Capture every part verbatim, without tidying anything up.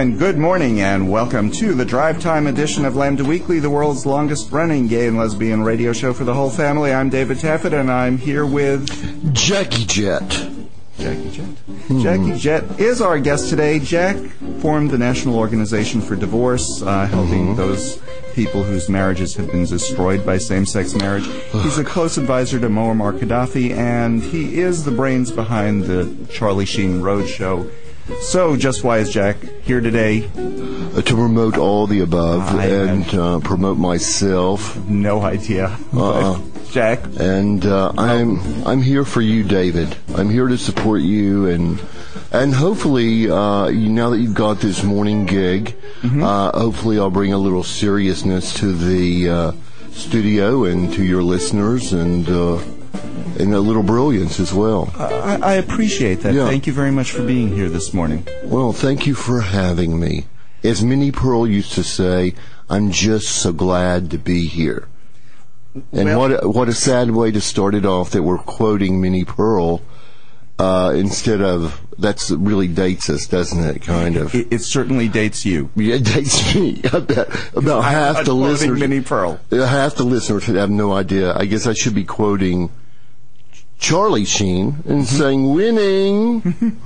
and good morning, and welcome to the Drive Time edition of Lambda Weekly, the world's longest-running gay and lesbian radio show for the whole family. I'm David Taffet, and I'm here with... Jackie Jet. Jackie Jet. Hmm. Jackie Jet is our guest today. Jack formed the National Organization for Divorce, uh, helping mm-hmm. those people whose marriages have been destroyed by same-sex marriage. He's a close advisor to Muammar Gaddafi, and he is the brains behind the Charlie Sheen Roadshow. So, just why is Jack here today? Uh, to promote all the above I and uh, promote myself. No idea. Uh, Jack? And uh, I'm I'm here for you, David. I'm here to support you, and and hopefully, uh, you, now that you've got this morning gig, mm-hmm. uh, hopefully I'll bring a little seriousness to the uh, studio and to your listeners, and... Uh, And a little brilliance as well. I, I appreciate that. Yeah. Thank you very much for being here this morning. Well, thank you for having me. As Minnie Pearl used to say, I'm just so glad to be here. And well, what a, what a sad way to start it off that we're quoting Minnie Pearl uh, instead of, that's really dates us, doesn't it, kind of? It, it certainly dates you. Yeah, it dates me. About, about half the listeners. Minnie Pearl. Half the listeners have no idea. I guess I should be quoting Charlie Sheen and mm-hmm. saying winning.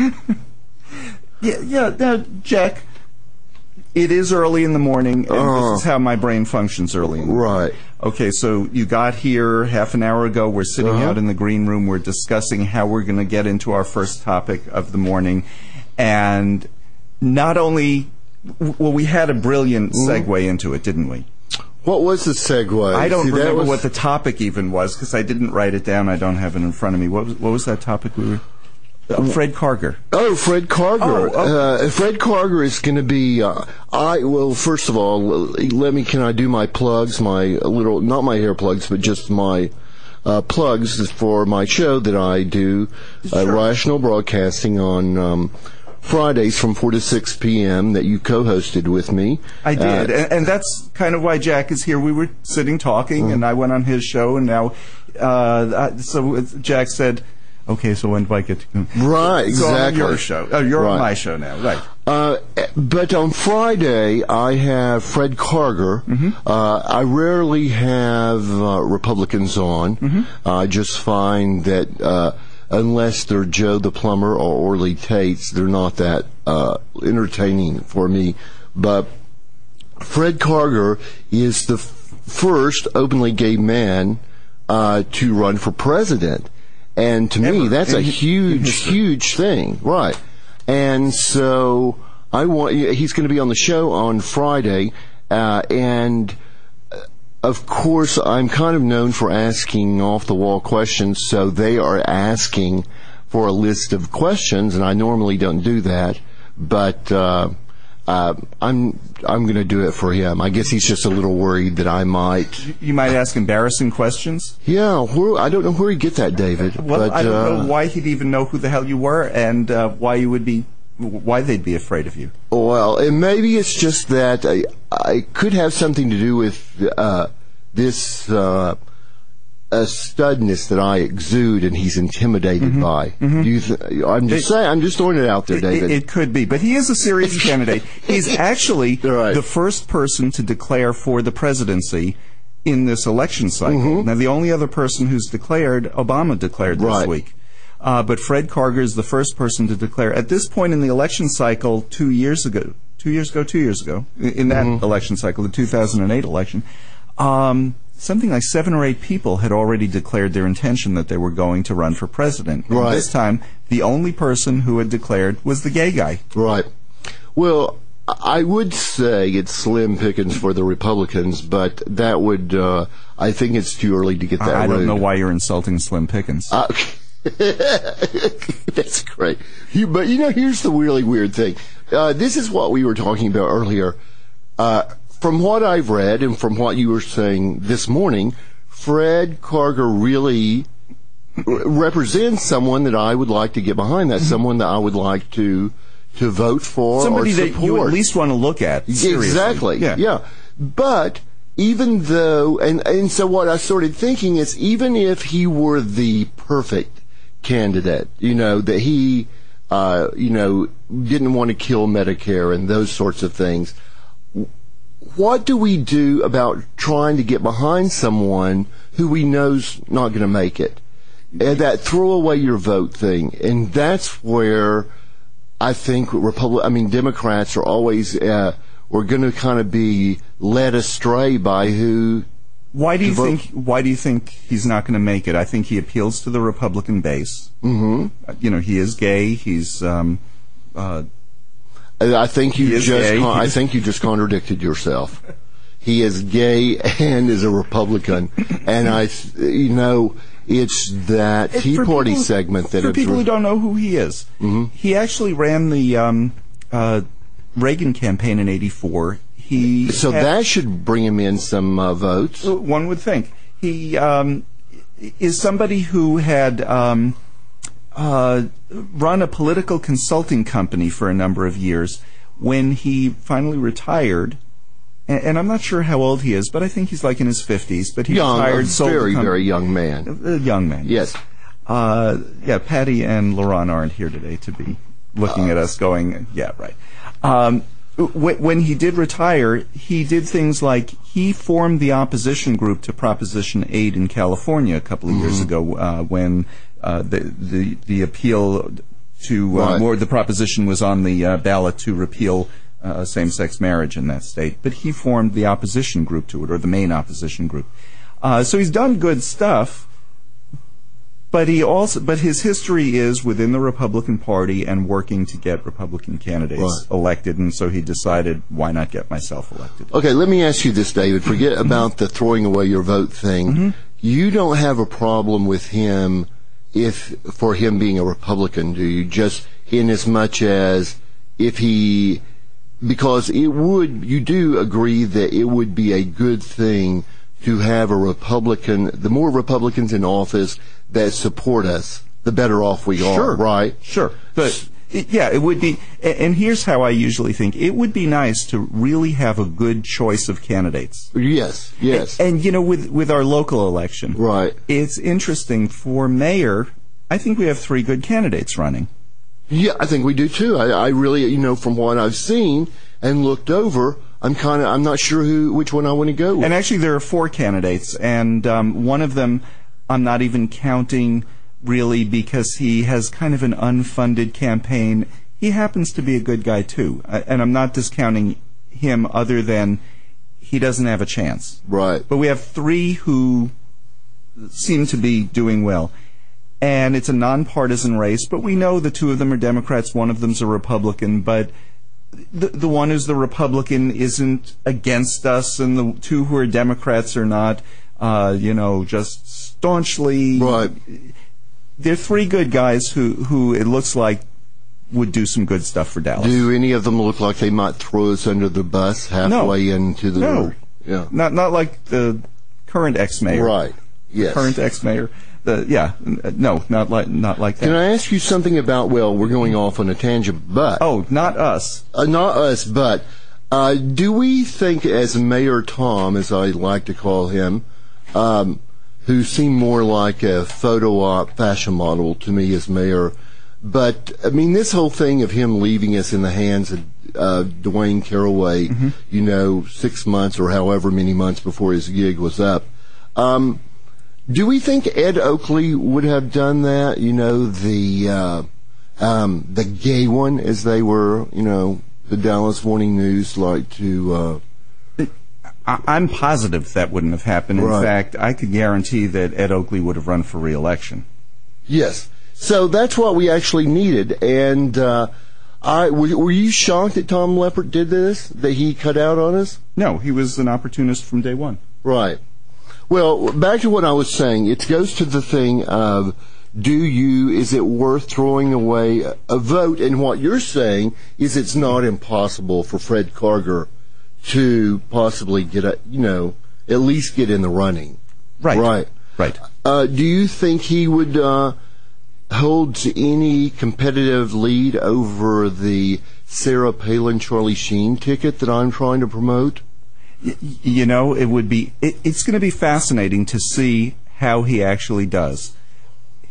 yeah, yeah. Now, Jack, it is early in the morning, and uh, this is how my brain functions early in the morning. Right. Okay, so you got here half an hour ago. We're sitting uh-huh. out in the green room. We're discussing how we're going to get into our first topic of the morning. And not only, well, we had a brilliant segue mm-hmm. into it, didn't we? What was the segue? I don't See, remember was... what the topic even was because I didn't write it down. I don't have it in front of me. What was, what was that topic we were... Uh, Fred Karger. Oh, Fred Karger. Oh, okay. uh, Fred Karger is going to be. Uh, I well, first of all, let me. Can I do my plugs? My little, not my hair plugs, but just my uh, plugs for my show that I do, sure. uh, Rational Broadcasting on um, Fridays from four to six p.m. that you co-hosted with me. I did, uh, and, and that's kind of why Jack is here. We were sitting talking, uh, and I went on his show, and now, uh, so Jack said. Okay, so when do I get to come? Right, exactly. So I'm on your show. Oh, you're right. on my show now, right. Uh, but on Friday, I have Fred Karger. Mm-hmm. Uh, I rarely have uh, Republicans on. Mm-hmm. I just find that uh, unless they're Joe the Plumber or Orly Tates, they're not that uh, entertaining for me. But Fred Karger is the f- first openly gay man uh, to run for president. And to me, that's a huge, huge thing, right? And so I want. He's going to be on the show on Friday, uh, and uh, of course, I'm kind of known for asking off-the-wall questions. So they are asking for a list of questions, and I normally don't do that, but uh, uh, I'm I'm going to do it for him. I guess he's just a little worried that I might. You might ask embarrassing questions? Yeah, where, I don't know where he'd get that, David. Well, but, I don't uh, know why he'd even know who the hell you were and uh, why you would be, why they'd be afraid of you. Well, and maybe it's just that I, I could have something to do with uh, this uh, a studness that I exude, and he's intimidated mm-hmm. by. Mm-hmm. Do you th- I'm just it, saying. I'm just throwing it out there, David. It, it could be, but he is a serious candidate. He's actually right. the first person to declare for the presidency in this election cycle. Mm-hmm. Now, the only other person who's declared, Obama declared this right. week. Uh, but Fred Karger is the first person to declare. At this point in the election cycle, two years ago, two years ago, two years ago, in that mm-hmm. election cycle, the two thousand eight election, um, something like seven or eight people had already declared their intention that they were going to run for president. Right. And this time, the only person who had declared was the gay guy. Right. Well, I would say it's slim pickings for the Republicans, but that would, uh, I think it's too early to get that I don't road. know why you're insulting slim pickings. Uh, that's great. You, but, you know, here's the really weird thing. Uh, this is what we were talking about earlier. Uh, From what I've read and from what you were saying this morning, Fred Karger really r- represents someone that I would like to get behind. That's someone that I would like to to vote for Somebody or support. that you at least want to look at. Seriously. Exactly. Yeah. yeah. But even though, and, and so what I started thinking is, even if he were the perfect candidate, you know, that he uh, you know, didn't want to kill Medicare and those sorts of things. What do we do about trying to get behind someone who we know's not going to make it? And that throw away your vote thing. And that's where I think Republic, I mean, Democrats are always, uh, we're going to kind of be led astray by who. Why do you think, why do you think he's not going to make it? I think he appeals to the Republican base. Mm-hmm. Uh, you know, he is gay. He's, um, uh, I think you just, gay. con- I think you just contradicted yourself. He is gay and is a Republican. And I, you know, it's that Tea for Party people, segment that for people re- who don't know who he is, mm-hmm. he actually ran the um, uh, Reagan campaign in eighty-four. He so had, that should bring him in some uh, votes. One would think he um, is somebody who had um, uh, run a political consulting company for a number of years. When he finally retired. And I'm not sure how old he is, but I think he's like in his fifties. But he young, retired, a sold very, the com- very young man. A young man. Yes. Uh, yeah, Patty and Laurent aren't here today to be looking uh, at us going, yeah, right. Um, w- when he did retire, he did things like he formed the opposition group to Proposition eight in California a couple of mm-hmm. years ago uh, when uh, the, the the appeal to uh, right. more the proposition was on the uh, ballot to repeal Uh, same-sex marriage in that state, but he formed the opposition group to it, or the main opposition group. Uh, so he's done good stuff, but he also, but his history is within the Republican Party and working to get Republican candidates right. elected, and so he decided, why not get myself elected? Okay, let me ask you this, David. Forget about the throwing away your vote thing. Mm-hmm. You don't have a problem with him if for him being a Republican, do you? Just in as much as if he. Because it would, you do agree that it would be a good thing to have a Republican, the more Republicans in office that support us, the better off we are, sure. right? Sure. But, it, yeah, it would be, and here's how I usually think. It would be nice to really have a good choice of candidates. Yes, yes. And, and you know, with, with our local election. Right. It's interesting. For mayor, I think we have three good candidates running. Yeah, I think we do too. I, I really, you know, from what I've seen and looked over, I'm kind of, I'm not sure who, which one I want to go with. And actually, there are four candidates, and um, one of them, I'm not even counting really because he has kind of an unfunded campaign. He happens to be a good guy too, and I'm not discounting him other than he doesn't have a chance. Right. But we have three who seem to be doing well. And it's a nonpartisan race, but we know the two of them are Democrats, one of them's a Republican, but the the one who's the Republican isn't against us, and the two who are Democrats are not, uh, you know, just staunchly. Right. They're three good guys who, who it looks like would do some good stuff for Dallas. Do any of them look like they might throw us under the bus halfway no. into the... No. Yeah. Not, not like the current ex-mayor. Right. Yes. Current ex-mayor. The, yeah, no, not like not like that. Can I ask you something about? Well, we're going off on a tangent, but oh, not us, uh, not us, but uh, do we think, as Mayor Tom, as I like to call him, um, who seemed more like a photo op fashion model to me as mayor, but I mean, this whole thing of him leaving us in the hands of uh, Dwayne Caraway, mm-hmm. you know, six months or however many months before his gig was up. Um, Do we think Ed Oakley would have done that? You know, the uh, um, the gay one, as they were, you know, the Dallas Morning News like to. Uh, I'm positive that wouldn't have happened. In right. fact, I could guarantee that Ed Oakley would have run for re-election. Yes. So that's what we actually needed. And uh, I were, were you shocked that Tom Leppert did this? That he cut out on us? No, he was an opportunist from day one. Right. Well, back to what I was saying. It goes to the thing of, do you, is it worth throwing away a vote? And what you're saying is it's not impossible for Fred Karger to possibly get a, you know, at least get in the running. Right. Right. Right. Uh, do you think he would uh, hold any competitive lead over the Sarah Palin, Charlie Sheen ticket that I'm trying to promote? You know, it would be, it, it's going to be fascinating to see how he actually does.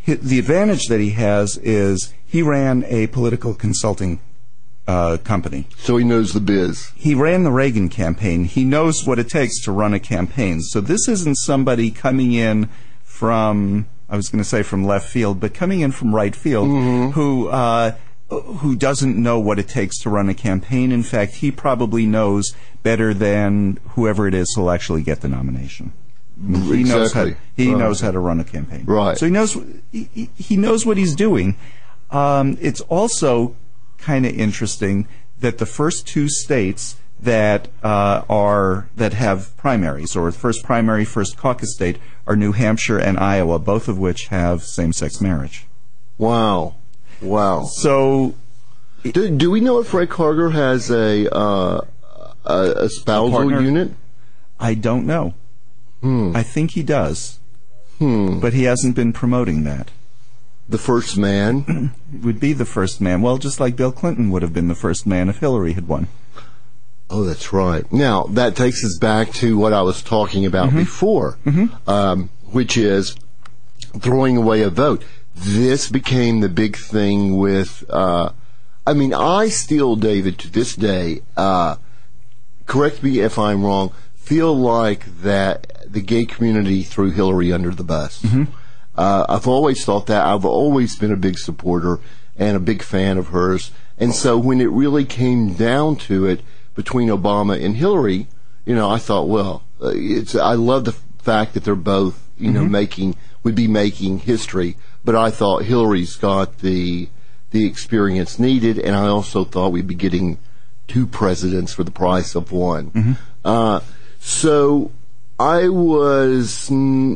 the advantage that he has is he ran a political consulting uh, company. So he knows the biz. He ran the Reagan campaign. He knows what it takes to run a campaign. So this isn't somebody coming in from, I was going to say from left field, but coming in from right field mm-hmm. who uh, who doesn't know what it takes to run a campaign. In fact, he probably knows better than whoever it is who'll actually get the nomination. He exactly. knows how he right. knows how to run a campaign. Right. So he knows he, he knows what he's doing. Um, it's also kind of interesting that the first two states that uh, are that have primaries, or first primary, first caucus state, are New Hampshire and Iowa, both of which have same-sex marriage. Wow. Wow. So, do, do we know if Fred Karger has a uh, a, a spousal a unit? I don't know. Hmm. I think he does, hmm. but he hasn't been promoting that. The first man would be the first man. Well, just like Bill Clinton would have been the first man if Hillary had won. Oh, that's right. Now, that takes us back to what I was talking about mm-hmm. before, mm-hmm. um, which is throwing away a vote. This became the big thing with, uh, I mean, I still, David, to this day, uh, correct me if I'm wrong, feel like that the gay community threw Hillary under the bus. Mm-hmm. Uh, I've always thought that. I've always been a big supporter and a big fan of hers. And so when it really came down to it between Obama and Hillary, you know, I thought, well, uh, it's, I love the fact that they're both, you know, mm-hmm. making, would be making history. But I thought Hillary's got the, the experience needed. And I also thought we'd be getting two presidents for the price of one. Mm-hmm. Uh, so I was,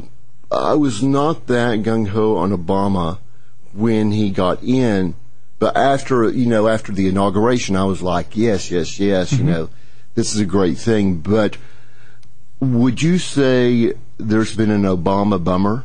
I was not that gung-ho on Obama when he got in, but after, you know, after the inauguration, I was like, yes, yes, yes, mm-hmm. you know, this is a great thing. But would you say there's been an Obama bummer?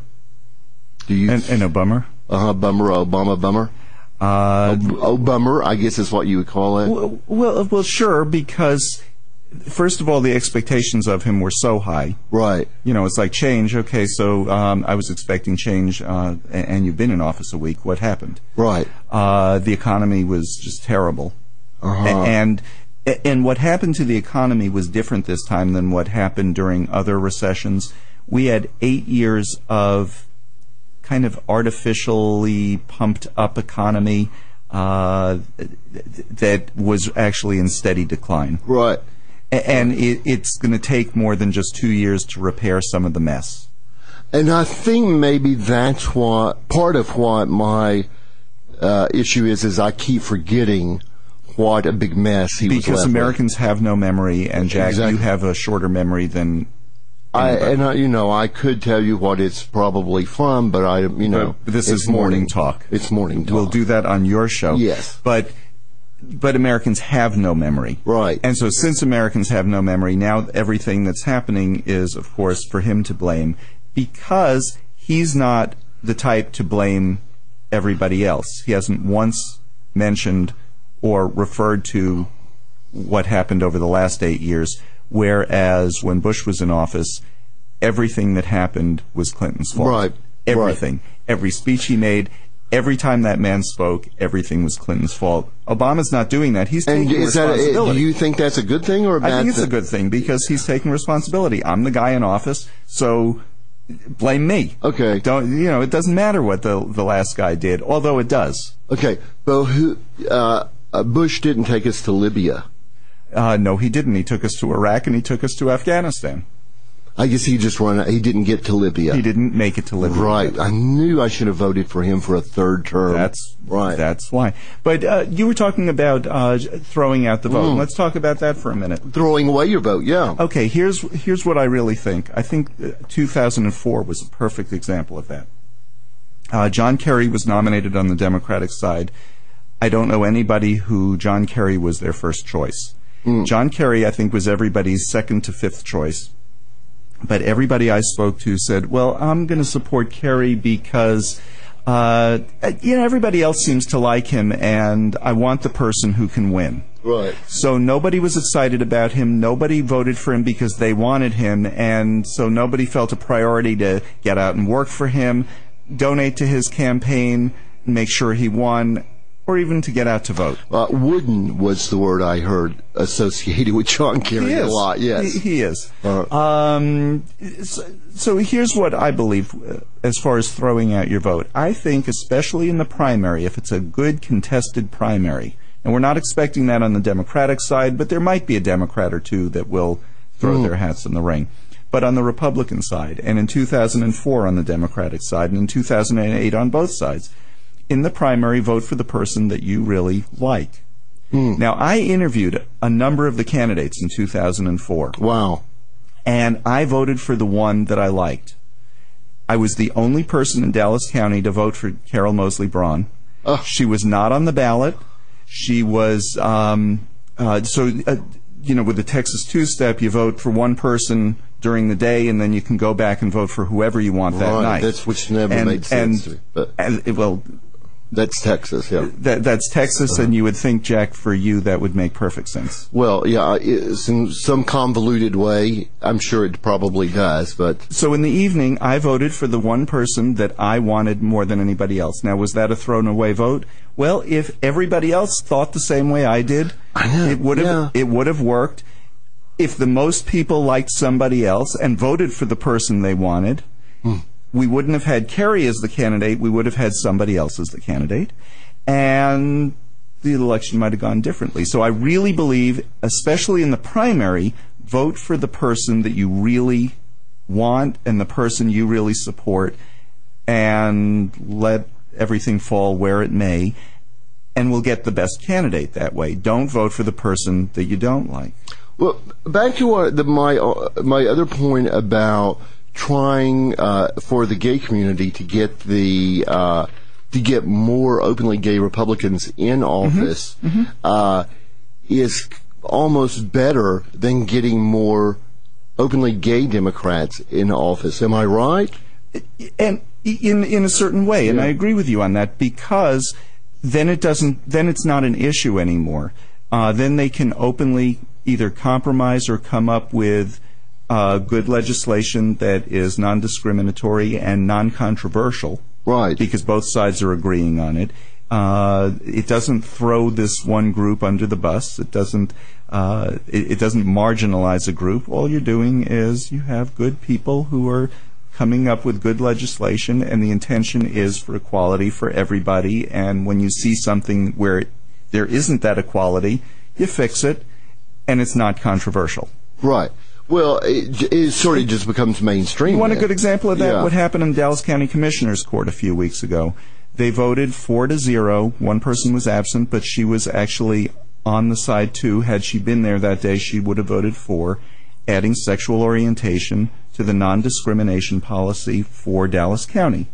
Do you? An, an Obama? Uh-huh, bummer, Obama bummer? Uh, oh, bummer, I guess is what you would call it. Well, well, well, sure, because first of all, the expectations of him were so high. Right. You know, it's like change. Okay, so um, I was expecting change, uh, and you've been in office a week. What happened? Right. Uh, the economy was just terrible. Uh-huh. And and what happened to the economy was different this time than what happened during other recessions. We had eight years of kind of artificially pumped up economy uh, that was actually in steady decline. Right. And it, it's going to take more than just two years to repair some of the mess. And I think maybe that's what, part of what my uh, issue is, is I keep forgetting what a big mess he was left with. Because Americans have no memory, and Jack, exactly. you have a shorter memory than I, and I, you know, I could tell you what it's probably from, but I, you know, but this is morning, morning talk. It's morning talk. We'll do that on your show. Yes, but but Americans have no memory, right? And so, since Americans have no memory, now everything that's happening is, of course, for him to blame, because he's not the type to blame everybody else. He hasn't once mentioned or referred to what happened over the last eight years. Whereas when Bush was in office, everything that happened was Clinton's fault. Right. Everything. Right. Every speech he made, every time that man spoke, everything was Clinton's fault. Obama's not doing that. He's taking and is responsibility. That a, do you think that's a good thing or a bad thing? I think it's thing? a good thing because he's taking responsibility. I'm the guy in office, so blame me. Okay. Don't you know? It doesn't matter what the the last guy did, although it does. Okay. But who? Uh, Bush didn't take us to Libya. Uh, no, he didn't. He took us to Iraq and he took us to Afghanistan. I guess he just ran. He didn't get to Libya. He didn't make it to Libya. Right. I knew I should have voted for him for a third term. That's right. That's why. But uh, you were talking about uh, throwing out the vote. Mm. Let's talk about that for a minute. Throwing away your vote. Yeah. Okay. Here's here's what I really think. I think two thousand four was a perfect example of that. Uh, John Kerry was nominated on the Democratic side. I don't know anybody who John Kerry was their first choice. Mm. John Kerry, I think, was everybody's second to fifth choice. But everybody I spoke to said, well, I'm going to support Kerry because, uh, you know, everybody else seems to like him, and I want the person who can win. Right. So nobody was excited about him. Nobody voted for him because they wanted him, and so nobody felt a priority to get out and work for him. donate to his campaign, make sure he won, or even to get out to vote. Uh, wooden was the word I heard associated with John Kerry a lot. Yes, he, he is. Uh, um, so, so here's what I believe uh, as far as throwing out your vote. I think, especially in the primary, if it's a good contested primary, and we're not expecting that on the Democratic side, but there might be a Democrat or two that will throw mm. their hats in the ring. But on the Republican side, and in two thousand four on the Democratic side, and in two thousand eight on both sides, in the primary, vote for the person that you really like. Mm. Now, I interviewed a number of the candidates in two thousand four. Wow. And I voted for the one that I liked. I was the only person in Dallas County to vote for Carol Moseley Braun. Oh. She was not on the ballot. She was, um, uh, so, uh, you know, with the Texas two-step, you vote for one person during the day, and then you can go back and vote for whoever you want that right. night. That's which never and, made sense and, to me. But. And, well, That's Texas, yeah. That, that's Texas, uh-huh. And you would think, Jack, for you, that would make perfect sense. Well, yeah, it's in some convoluted way. I'm sure it probably does, but... So in the evening, I voted for the one person that I wanted more than anybody else. Now, was that a thrown-away vote? Well, if everybody else thought the same way I did, I know, it would have yeah. it would have worked. If the most people liked somebody else and voted for the person they wanted... Hmm. We wouldn't have had Kerry as the candidate. We would have had somebody else as the candidate. And the election might have gone differently. So I really believe, especially in the primary, vote for the person that you really want and the person you really support, and let everything fall where it may, and we'll get the best candidate that way. Don't vote for the person that you don't like. Well, back to uh, the, my, uh, my other point about trying uh, for the gay community to get the uh, to get more openly gay Republicans in office mm-hmm. Mm-hmm. Uh, is almost better than getting more openly gay Democrats in office. Am I right? And in in a certain way, and yeah. I agree with you on that, because then it doesn't then it's not an issue anymore. Uh, then they can openly either compromise or come up with Uh, good legislation that is non-discriminatory and non-controversial. Right. Because both sides are agreeing on it. Uh, it doesn't throw this one group under the bus. It doesn't, uh, it, it doesn't marginalize a group. All you're doing is you have good people who are coming up with good legislation, and the intention is for equality for everybody. And when you see something where there isn't that equality, you fix it, and it's not controversial. Right. Well, it, it sort of just becomes mainstream. You want then. a good example of that? Yeah. What happened in Dallas County Commissioner's Court a few weeks ago? They voted four to zero. One person was absent, but she was actually on the side too. Had she been there that day, she would have voted for adding sexual orientation to the non-discrimination policy for Dallas County.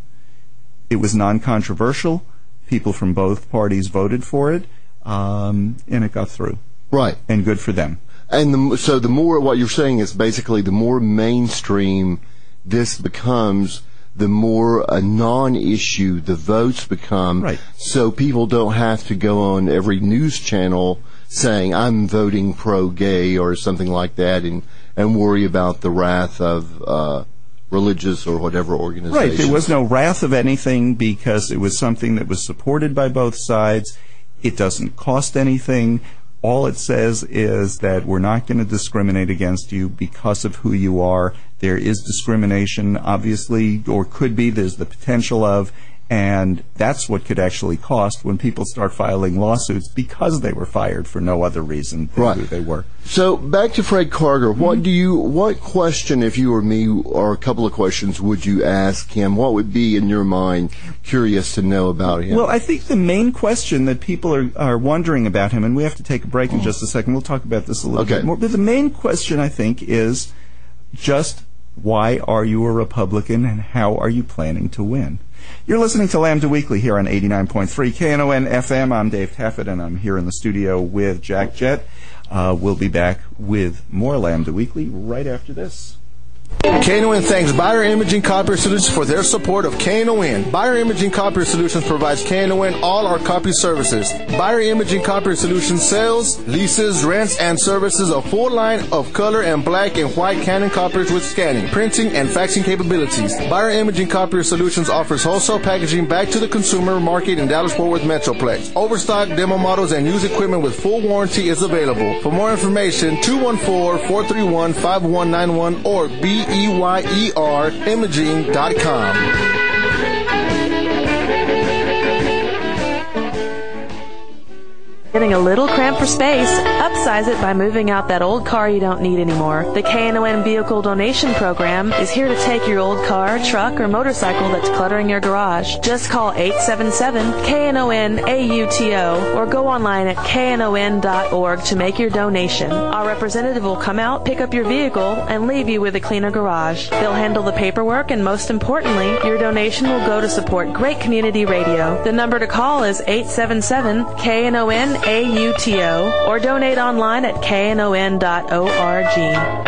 It was non-controversial. People from both parties voted for it, um, and it got through. Right. And good for them. And the, so the more, what you're saying is basically the more mainstream this becomes, the more a non-issue the votes become. Right. So people don't have to go on every news channel saying, I'm voting pro-gay or something like that, and, and worry about the wrath of uh, religious or whatever organization. Right. There was no wrath of anything because it was something that was supported by both sides. It doesn't cost anything. All it says is that we're not going to discriminate against you because of who you are. There is discrimination, obviously, or could be. There's the potential of, and that's what could actually cost when people start filing lawsuits because they were fired for no other reason than right. who they were. So back to Fred Karger. Mm-hmm. What do you? What question, if you were me, or a couple of questions, would you ask him? What would be in your mind curious to know about him? Well, I think the main question that people are, are wondering about him, and we have to take a break in just a second. We'll talk about this a little okay. bit more. But the main question, I think, is just why are you a Republican and how are you planning to win? You're listening to Lambda Weekly here on eighty-nine point three K N O N F M. I'm Dave Taffet, and I'm here in the studio with Jack Jett. Uh, we'll be back with more Lambda Weekly right after this. K N O N thanks Buyer Imaging Copier Solutions for their support of K N O N. Buyer Imaging Copier Solutions provides K N O N all our copy services. Buyer Imaging Copier Solutions sells, leases, rents, and services a full line of color and black and white Canon copiers with scanning, printing, and faxing capabilities. Buyer Imaging Copier Solutions offers wholesale packaging back to the consumer market in Dallas-Fort Worth Metroplex. Overstock, demo models, and used equipment with full warranty is available. For more information, two one four, four three one, five one nine one or B E Y E R imaging dot com. Getting a little cramped for space? Upsize it by moving out that old car you don't need anymore. The K N O N Vehicle Donation Program is here to take your old car, truck, or motorcycle that's cluttering your garage. Just call eight seven seven K N O N A U T O or go online at K N O N dot org to make your donation. Our representative will come out, pick up your vehicle, and leave you with a cleaner garage. They'll handle the paperwork, and most importantly, your donation will go to support great community radio. The number to call is eight seven seven K N O N A U T O or donate online at K N O N dot org.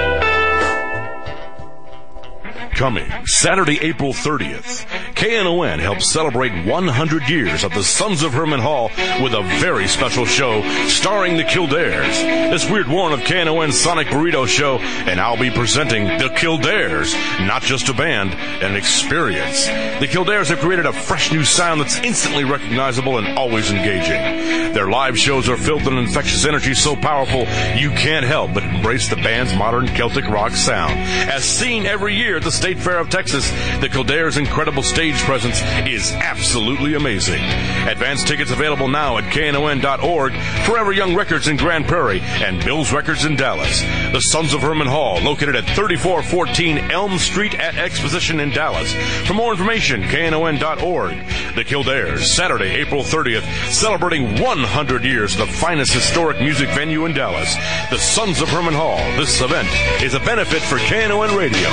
Coming Saturday, April thirtieth, K N O N helps celebrate one hundred years of the Sons of Herman Hall with a very special show starring the Kildares. This Weird Warren of K N O N's Sonic Burrito Show, and I'll be presenting the Kildares, not just a band, an experience. The Kildares have created a fresh new sound that's instantly recognizable and always engaging. Their live shows are filled with an infectious energy so powerful you can't help but embrace the band's modern Celtic rock sound. As seen every year at the State Fair of Texas, the Kildares' incredible stage presence is absolutely amazing. Advance tickets available now at K N O N dot org, Forever Young Records in Grand Prairie, and Bill's Records in Dallas. The Sons of Herman Hall, located at thirty-four fourteen Elm Street at Exposition in Dallas. For more information, K N O N dot org. The Kildares, Saturday, April thirtieth, celebrating one hundred years of the finest historic music venue in Dallas. The Sons of Herman Hall. This event is a benefit for K N O N Radio.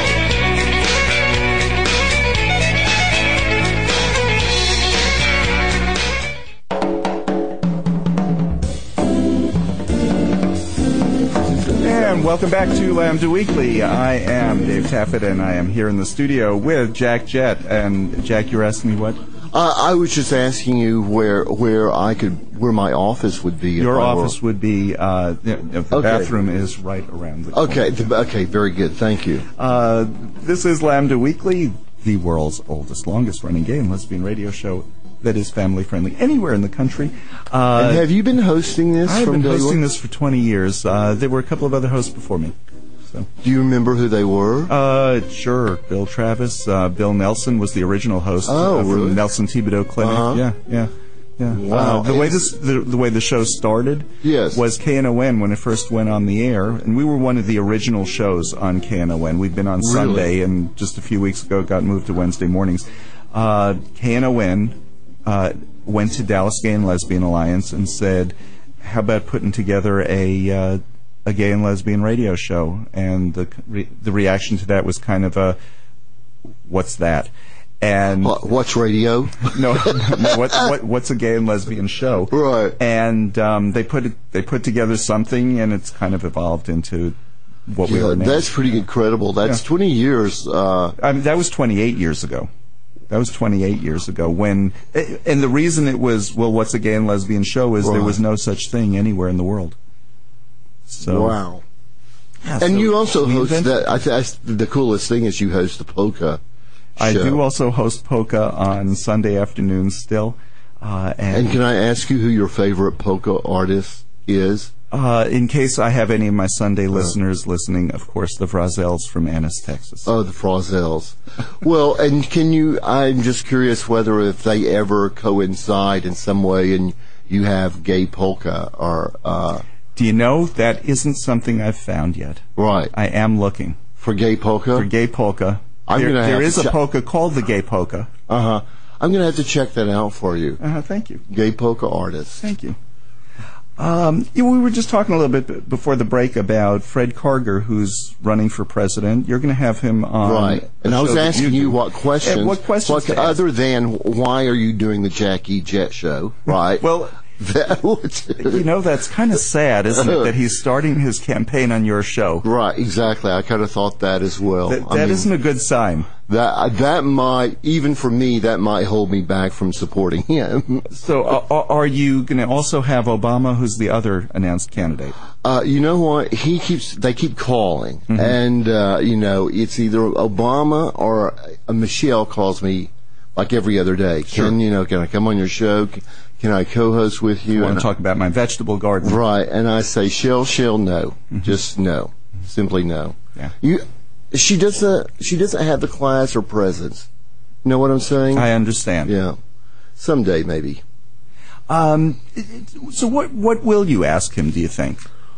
And welcome back to Lambda Weekly. I am Dave Taffet, and I am here in the studio with Jack Jett. And Jack, you're asking me what? Uh, I was just asking you where where I could where my office would be. Your office were... would be. Uh, the the okay. bathroom is right around the corner. Okay. The, okay. Very good. Thank you. Uh, this is Lambda Weekly, the world's oldest, longest-running gay and lesbian radio show that is family-friendly anywhere in the country. Uh, and have you been hosting this? I've from been hosting one? this for twenty years. Uh, there were a couple of other hosts before me. So. Do you remember who they were? Uh, sure. Bill Travis. Uh, Bill Nelson was the original host oh, uh, from really? Nelson Thibodeau Clinic. Uh-huh. Yeah, yeah, yeah. Wow. Uh, the way this, the, the way the show started, yes. was K N O N when it first went on the air, and we were one of the original shows on K N O N. We've been on really? Sunday, and just a few weeks ago it got moved to Wednesday mornings. Uh, K N O N uh, went to Dallas Gay and Lesbian Alliance and said, "How about putting together a uh, a gay and lesbian radio show?" And the re- the reaction to that was kind of a, "What's that?" And what's radio? no, no what, what what's a gay and lesbian show? Right. And um, they put it, they put together something, and it's kind of evolved into what yeah, we are now. That's pretty incredible. That's yeah. twenty years. Uh, I mean, that was twenty-eight years ago. That was twenty-eight years ago when, and the reason it was, well, what's a gay and lesbian show is right. there was no such thing anywhere in the world. So, wow. Yeah, and so you also host invented, that. I th- the coolest thing is you host the polka show. I do also host polka on Sunday afternoons still. Uh, and, and can I ask you who your favorite polka artist is? Uh, in case I have any of my Sunday listeners uh, listening, of course, the Frazels from Annis, Texas. Oh, the Frazels. Well, and can you, I'm just curious whether if they ever coincide in some way and you have gay polka or... Uh, Do you know, that isn't something I've found yet. Right. I am looking. For gay polka? For gay polka. I'm there gonna have there is to a che- polka called the gay polka. Uh-huh. I'm going to have to check that out for you. Uh-huh, thank you. Gay polka artist. Thank you. Um, you know, we were just talking a little bit before the break about Fred Karger, who's running for president. You're going to have him on. Right. And I was asking you, you what questions. Yeah, what questions? What, other than why are you doing the Jackie Jet show? Right. Well, That would, You know, that's kind of sad, isn't it, that he's starting his campaign on your show? right, exactly. I kind of thought that as well. That, I that mean, isn't a good sign. That that might, even for me, that might hold me back from supporting him. So uh, are you going to also have Obama, who's the other announced candidate? Uh, you know what? He keeps. They keep calling, Mm-hmm. and uh, you know, it's either Obama or uh, Michelle calls me like every other day. Sure. Can you know? Can I come on your show? Can, can I co-host with you? I want And to talk about my vegetable garden. Right, and I say, Shell, Shell, no, just no, simply no. Yeah. You, she doesn't. She doesn't have the class or presence. You know what I'm saying? I understand. Yeah. Someday, maybe. Um, so what what will you ask him, do you think?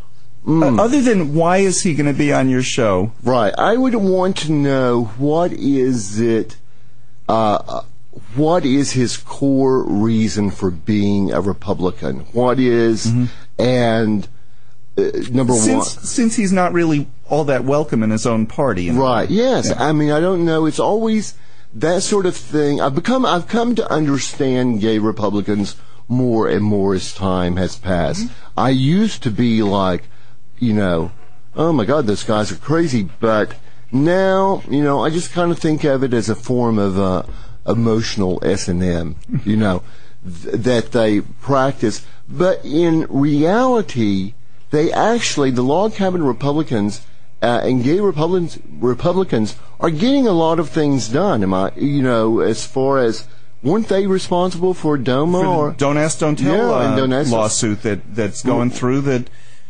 Mm. Uh, other than why is he going to be on your show? Right. I would want to know what is it. Uh, what is his core reason for being a Republican? What is, and uh, number Since, one. since he's not really all that welcome in his own party. in a Right. way. Yes. Yeah. I mean, I don't know. It's always that sort of thing. I've become, I've come to understand gay Republicans more and more as time has passed. I used to be like, you know, oh my God, those guys are crazy. But now, you know, I just kind of think of it as a form of uh, emotional S and M, you know, th- that they practice. But in reality, they actually, the log cabin Republicans uh, and gay Republicans, Republicans are getting a lot of things done. Am I, you know, as far as, weren't they responsible for DOMA For the or Don't Ask, Don't Tell Yeah, and uh, Don't Ask- lawsuit that, that's going through that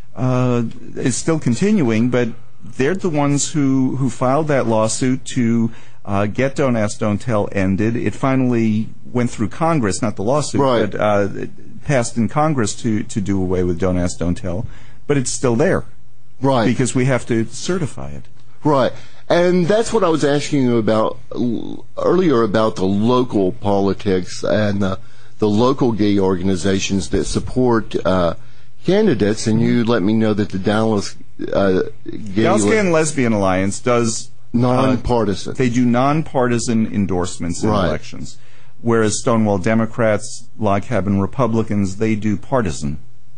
uh, is still continuing, but they're the ones who, who filed that lawsuit to uh, get Don't Ask, Don't Tell ended. It finally went through Congress, not the lawsuit, Right. but uh, it passed in Congress to, to do away with Don't Ask, Don't Tell. But it's still there right? because we have to certify it. Right. And that's what I was asking you about l- earlier about the local politics and the, the local gay organizations that support uh, candidates. And you let me know that the Dallas uh, Gay Dallas Le- Gay and Lesbian Alliance does nonpartisan. Uh, they do nonpartisan endorsements in Right. elections, whereas Stonewall Democrats, Log Cabin Republicans, they do partisan.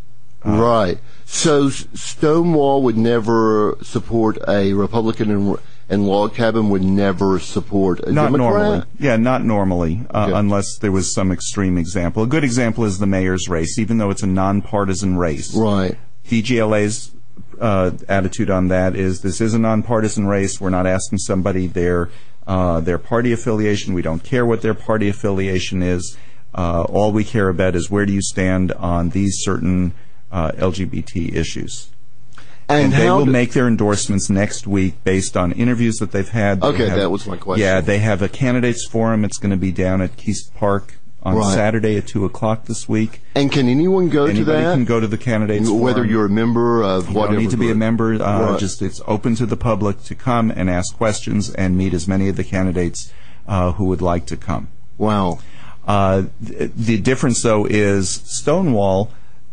Right. So S- Stonewall would never support a Republican, and, and Log Cabin would never support a Not Democrat? normally. Yeah, not normally, uh, Okay. unless there was some extreme example. A good example is the mayor's race, even though it's a nonpartisan race. Right. D G L A's uh, attitude on that is this is a nonpartisan race. We're not asking somebody their uh, their party affiliation. We don't care what their party affiliation is. Uh, all we care about is where do you stand on these certain uh, L G B T issues. And, they how will do- make their endorsements next week based on interviews that they've had. They Okay, have- that was my question. Yeah, they have a candidates forum. It's going to be down at Keast Park on Right. Saturday at two o'clock this week. And can anyone go Anybody to that? can go to the candidates forum. Whether you're a member of You whatever don't need to be a group. member. Uh, Right. Just it's open to the public to come and ask questions and meet as many of the candidates uh, who would like to come. Wow. Uh, th- the difference, though, is Stonewall.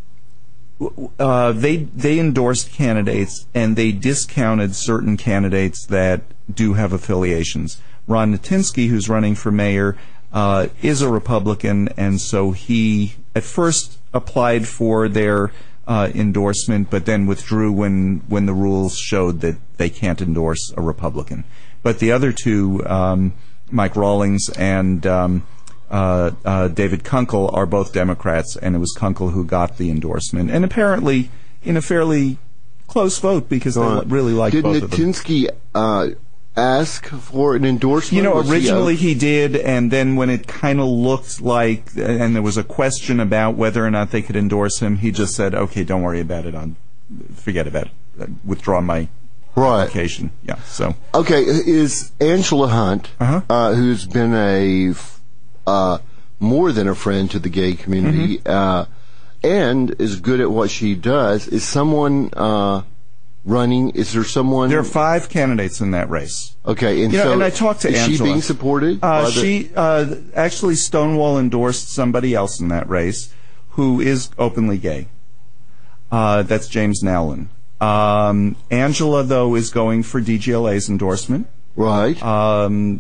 Uh, they they endorsed candidates and they discounted certain candidates that do have affiliations. Ron Natinsky, who's running for mayor, uh, is a Republican, and so he at first applied for their uh, endorsement, but then withdrew when when the rules showed that they can't endorse a Republican. But the other two, um, Mike Rawlings and um, uh, uh, David Kunkel, are both Democrats, and it was Kunkel who got the endorsement, and apparently in a fairly close vote because they Right. really like Did both of them. Natinsky uh, ask for an endorsement? You know, Was he originally out? he did, and then when it kind of looked like, and there was a question about whether or not they could endorse him, he just said, "Okay, don't worry about it. On, forget about it. Withdraw my Right. application." Yeah. So Okay, is Angela Hunt, Uh-huh. uh, who's been a uh, more than a friend to the gay community, Mm-hmm. uh, and is good at what she does, is someone uh, running? Is there someone? there are five candidates in that race. Okay, and You know, so and I talked to is she Angela. being supported? Uh, by the- she uh, actually Stonewall endorsed somebody else in that race who is openly gay. Uh, that's James Nowlin. Um, Angela, though, is going for D G L A's endorsement. right. Um,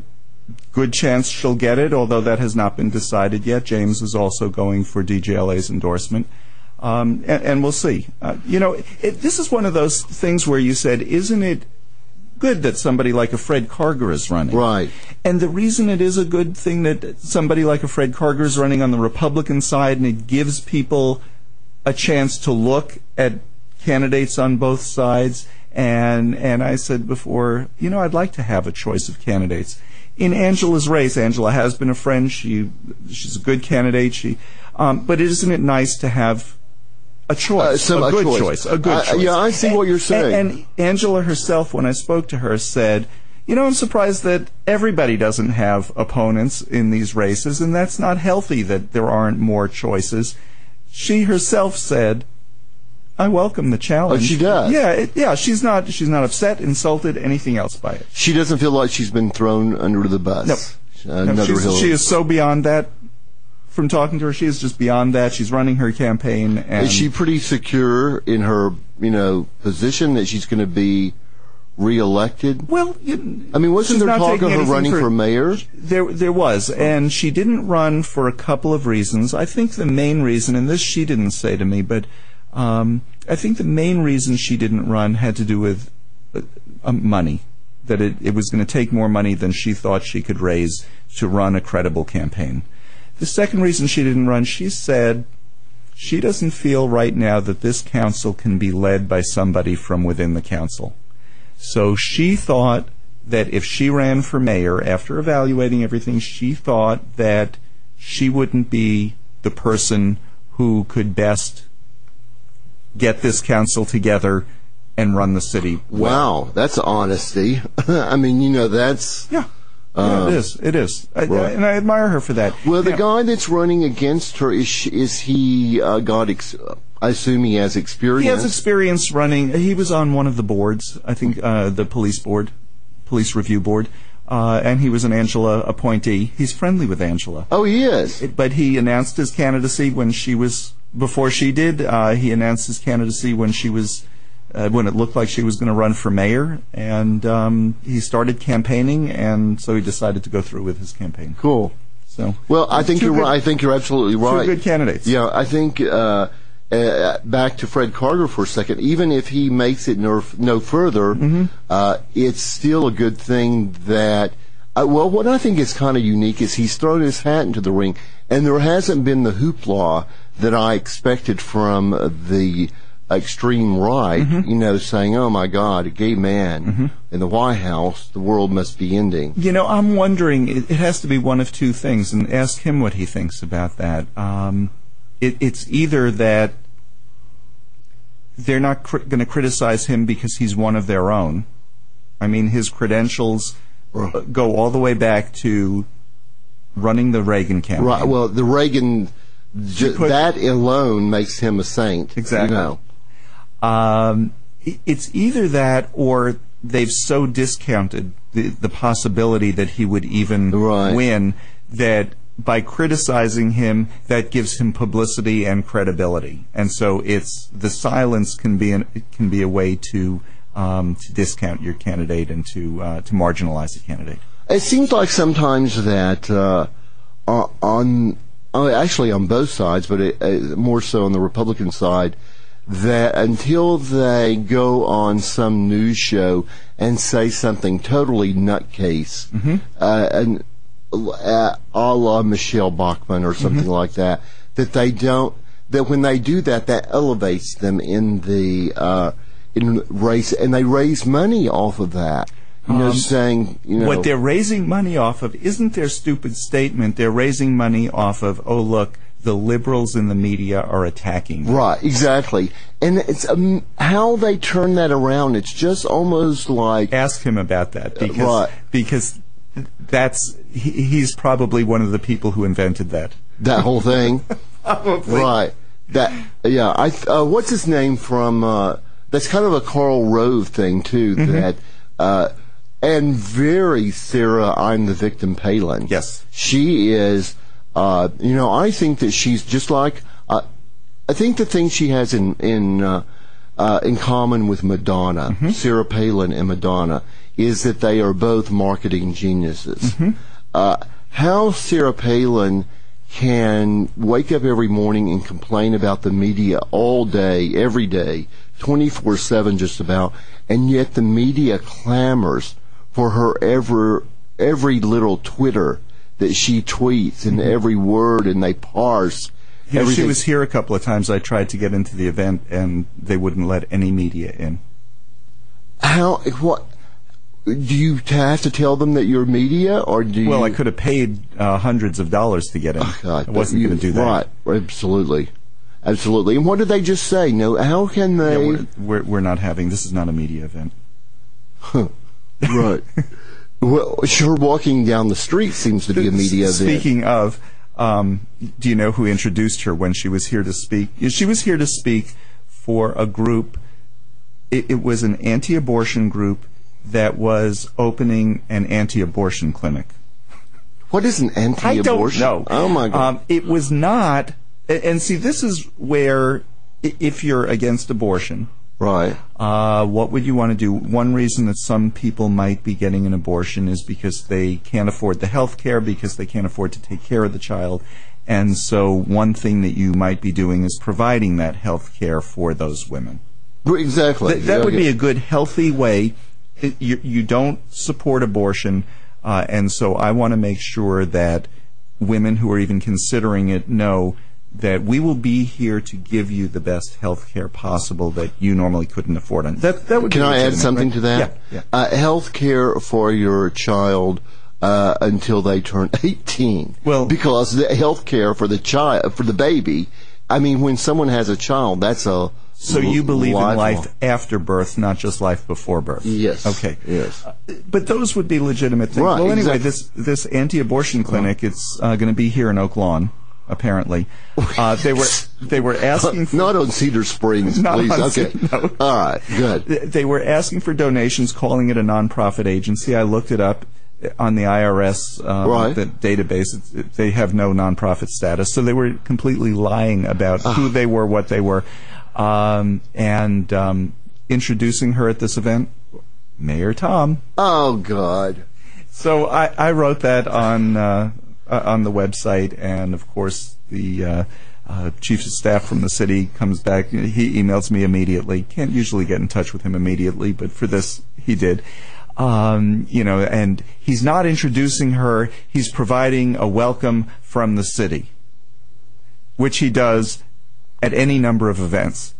good chance she'll get it, although that has not been decided yet. James is also going for D J L A's endorsement. Um, and, and we'll see. Uh, you know, it, this is one of those things where you said, isn't it good that somebody like a Fred Karger is running? Right. And the reason it is a good thing that somebody like a Fred Karger is running on the Republican side, and it gives people a chance to look at candidates on both sides. And and I said before, you know, I'd like to have a choice of candidates. In Angela's race, Angela has been a friend. She she's a good candidate. She, um, but isn't it nice to have a choice, uh, some, a, a good choice. choice, a good uh, choice? Yeah, I see and, what you're saying. And, and Angela herself, when I spoke to her, said, you know, I'm surprised that everybody doesn't have opponents in these races, and that's not healthy that there aren't more choices. She herself said, I welcome the challenge. Oh, she does? Yeah, it, yeah. She's not. She's not upset, insulted, anything else by it. She doesn't feel like she's been thrown under the bus. Nope. Uh, another no, she's, hill. she is so beyond that. From talking to her, she is just beyond that. She's running her campaign. And is she pretty secure in her, you know, position that she's going to be reelected? Well, you, I mean, wasn't there talk of her running for, for mayor? There, there was, and she didn't run for a couple of reasons. I think the main reason, and this she didn't say to me, but. Um, I think the main reason she didn't run had to do with uh, uh, money, that it, it was going to take more money than she thought she could raise to run a credible campaign. The second reason she didn't run, she said she doesn't feel right now that this council can be led by somebody from within the council. So she thought that if she ran for mayor, after evaluating everything, she thought that she wouldn't be the person who could best get this council together and run the city well. Wow, that's honesty. I mean, you know, that's... Yeah, uh, yeah it is. It is. I, right. I, and I admire her for that. Well, the now, guy that's running against her, is she, is he uh, got... Ex- I assume he has experience? He has experience running. He was on one of the boards, I think uh, the police board, police review board, uh, and he was an Angela appointee. He's friendly with Angela. Oh, he is? It, but he announced his candidacy when she was... Before she did, uh, he announced his candidacy when she was, uh, when it looked like she was going to run for mayor, and um, he started campaigning, and so he decided to go through with his campaign. Cool. So, well, I think you're good, right. I think you're absolutely right. Two good candidates. Yeah, I think uh, uh, back to Fred Karger for a second. Even if he makes it no, no further, mm-hmm. uh, it's still a good thing that. Uh, well, what I think is kind of unique is he's thrown his hat into the ring, and there hasn't been the hoopla that I expected from the extreme right, mm-hmm. you know, saying, oh, my God, a gay man mm-hmm. in the White House, the world must be ending. You know, I'm wondering, it, it has to be one of two things, and ask him what he thinks about that. Um, it, it's either that they're not cr- going to criticize him because he's one of their own. I mean, his credentials go all the way back to running the Reagan campaign. Right. Well, the Reagan, j- put, that alone makes him a saint. Exactly. You know. Um, it's either that or they've so discounted the, the possibility that he would even right. win that by criticizing him, that gives him publicity and credibility. And so it's the silence can be an, it can be a way to Um, to discount your candidate and to uh, to marginalize the candidate. It seems like sometimes that uh, on, on actually on both sides, but it, uh, more so on the Republican side, that until they go on some news show and say something totally nutcase, mm-hmm. uh, and uh, a la Michelle Bachmann or something mm-hmm. like that, that they don't. That when they do that, that elevates them in the uh, in race, and they raise money off of that. You know, um, saying, you know. What they're raising money off of isn't their stupid statement. They're raising money off of, oh, look, the liberals in the media are attacking them. Right, exactly. And it's um, how they turn that around. It's just almost like. Ask him about that. Because, right. Because that's, he, he's probably one of the people who invented that. That whole thing? Probably. Right. That, yeah. I, uh, what's his name from, uh, that's kind of a Karl Rove thing, too, mm-hmm. that, uh, and very Sarah I'm the Victim Palin. Yes. She is, uh, you know, I think that she's just like, uh, I think the thing she has in, in, uh, uh, in common with Madonna, mm-hmm. Sarah Palin and Madonna, is that they are both marketing geniuses. Mm-hmm. uh, how Sarah Palin can wake up every morning and complain about the media all day, every day, twenty-four seven just about, and yet the media clamors for her ever, every little Twitter that she tweets and every word, and they parse. You know, she was here a couple of times. I tried to get into the event, and they wouldn't let any media in. How, what, do you have to tell them that you're media, or do you? Well, I could have paid uh, hundreds of dollars to get in. Oh, God, I wasn't going to do that. Right, absolutely. Absolutely. And what did they just say? No, how can they? Yeah, we're, we're, we're not having, this is not a media event. Huh. Right. Well, sure, walking down the street seems to be a media event. Speaking of, um, do you know who introduced her when she was here to speak? She was here to speak for a group. It, it was an anti-abortion group that was opening an anti-abortion clinic. What is an anti-abortion? I don't know. Oh, my God. Um, it was not, and see, this is where, if you're against abortion, right. Uh, what would you want to do? One reason that some people might be getting an abortion is because they can't afford the health care, because they can't afford to take care of the child. And so one thing that you might be doing is providing that health care for those women. Exactly. Th- that yeah, would yeah. be a good, healthy way. It, you, you don't support abortion, uh, and so I want to make sure that women who are even considering it know that we will be here to give you the best health care possible that you normally couldn't afford. On that, that would Can be I add something right? to that? Yeah. yeah. Uh, health care for your child uh, until they turn eighteen. Well, because the health care for the child, for the baby, I mean, when someone has a child, that's a So you believe lifelong. in life after birth, not just life before birth? Yes. Okay. Yes. Uh, but those would be legitimate things. Right, well, anyway, exactly. this this anti-abortion clinic, it's uh, going to be here in Oak Lawn, apparently. Uh, they were they were asking for, not on Cedar Springs, not please. on Okay. C- no. All right. Good. They were asking for donations, calling it a nonprofit agency. I looked it up on the I R S um, Right. the database. It's, it, they have no nonprofit status, so they were completely lying about who they were, what they were. Um, and um, introducing her at this event, Mayor Tom. Oh, God. So I, I wrote that on uh, uh, on the website, and of course the uh, uh, chief of staff from the city comes back. He emails me immediately. Can't usually get in touch with him immediately, but for this he did. Um, you know, and he's not introducing her. He's providing a welcome from the city, which he does at any number of events.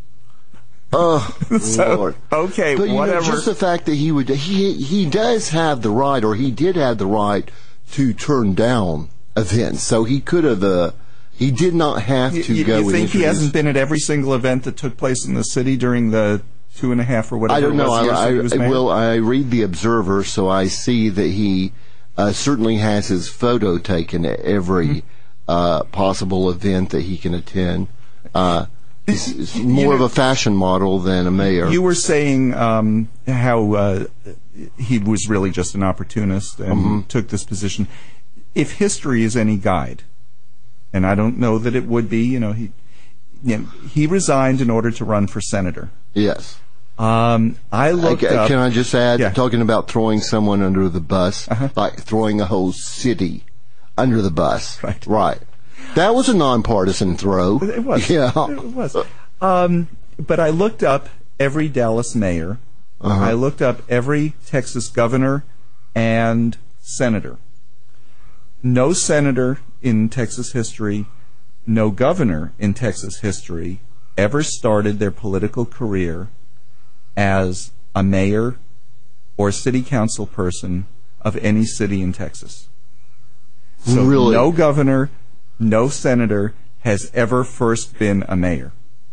Oh, so, Lord. Okay, but, you whatever. know, just the fact that he would, he he does have the right, or he did have the right to turn down events. So he could have, uh, he did not have to you, go. You and think he introduce- hasn't been at every single event that took place in the city during the two and a half or whatever I don't it know. was years I, that he was I, mayor? well, I read the Observer, so I see that he uh, certainly has his photo taken at every Mm-hmm. uh, possible event that he can attend. Uh, he's, he's more You know, of a fashion model than a mayor. You were saying um, how uh, he was really just an opportunist and Mm-hmm. took this position. If history is any guide, and I don't know that it would be, you know, he you know, he resigned in order to run for senator. Yes. Um, I looked Okay, up. can I just add, Yeah. talking about throwing someone under the bus, Uh-huh. like throwing a whole city under the bus. Right. Right. That was a nonpartisan throw. It was. Yeah. It was. Um, but I looked up every Dallas mayor. Uh-huh. I looked up every Texas governor and senator. No senator in Texas history, no governor in Texas history ever started their political career as a mayor or city council person of any city in Texas. So Really? no governor, no senator has ever first been a mayor.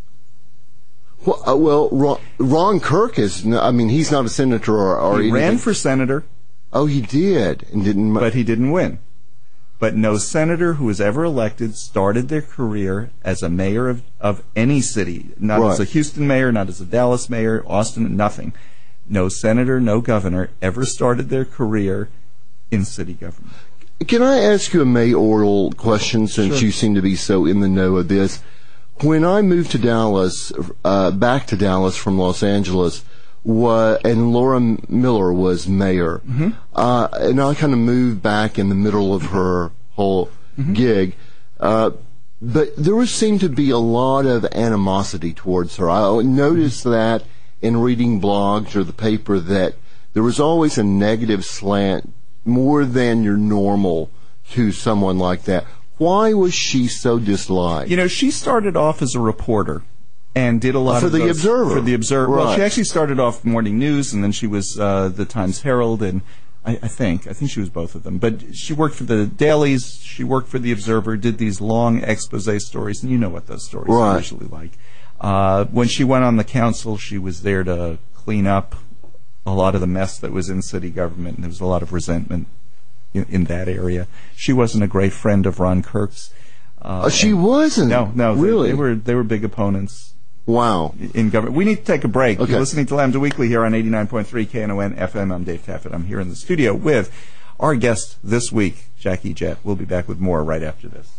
Well, uh, well Ron, Ron Kirk is, no- I mean, he's not a senator or, or He ran anything. for senator, Oh, he did. And didn't. but he didn't win. But no senator who was ever elected started their career as a mayor of, of any city, not Right. as a Houston mayor, not as a Dallas mayor, Austin, nothing. No senator, no governor ever started their career in city government. Can I ask you a mayoral question, since Sure. you seem to be so in the know of this? When I moved to Dallas, uh, back to Dallas from Los Angeles, was, and Laura Miller was mayor. Mm-hmm. Uh, and I kind of moved back in the middle of her whole mm-hmm. gig. Uh, but there was, seemed to be a lot of animosity towards her. I noticed mm-hmm. that in reading blogs or the paper that there was always a negative slant, more than your normal, to someone like that. Why was she so disliked? You know, she started off as a reporter and did a lot for of the those, Observer. For the Observer. Right. Well, she actually started off Morning News, and then she was uh, the Times Herald, and I, I think I think she was both of them. But she worked for the dailies. She worked for the Observer. Did these long expose stories, and you know what those stories right. are usually like. Uh, when she went on the council, she was there to clean up a lot of the mess that was in city government, and there was a lot of resentment in, in that area. She wasn't a great friend of Ron Kirk's. Uh, oh, she wasn't? No, no. Really? They, they were they were big opponents. Wow. In government. We need to take a break. Okay. You're listening to Lambda Weekly here on eighty-nine point three K N O N F M. I'm Dave Taffet. I'm here in the studio with our guest this week, Jackie Jett. We'll be back with more right after this.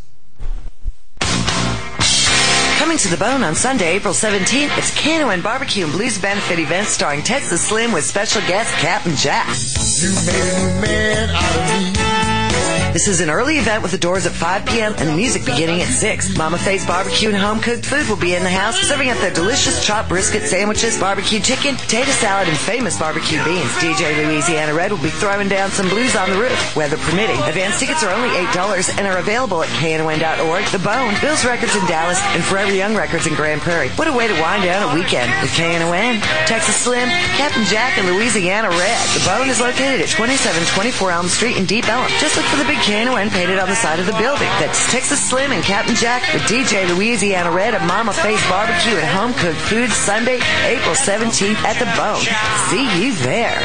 Coming to the Bone on Sunday, April seventeenth, it's K N O N Barbecue and Blues Benefit event starring Texas Slim with special guest Captain Jack. You made a man out of me. This is an early event with the doors at five p.m. and the music beginning at six. Mama Faye's Barbecue and Home-Cooked Food will be in the house, serving up their delicious chopped brisket sandwiches, barbecue chicken, potato salad, and famous barbecue beans. D J Louisiana Red will be throwing down some blues on the roof, weather permitting. Advance tickets are only eight dollars and are available at K N O N dot org. The Bone, Bill's Records in Dallas, and Forever Young Records in Grand Prairie. What a way to wind down a weekend with K N O N, Texas Slim, Captain Jack, and Louisiana Red. The Bone is located at twenty-seven twenty-four Elm Street in Deep Ellum. Just look for the big K N O N painted on the side of the building. That's Texas Slim and Captain Jack with D J Louisiana Red and Mama Faye's Barbecue and Home Cooked Food Sunday, April seventeenth at the Bone. See you there.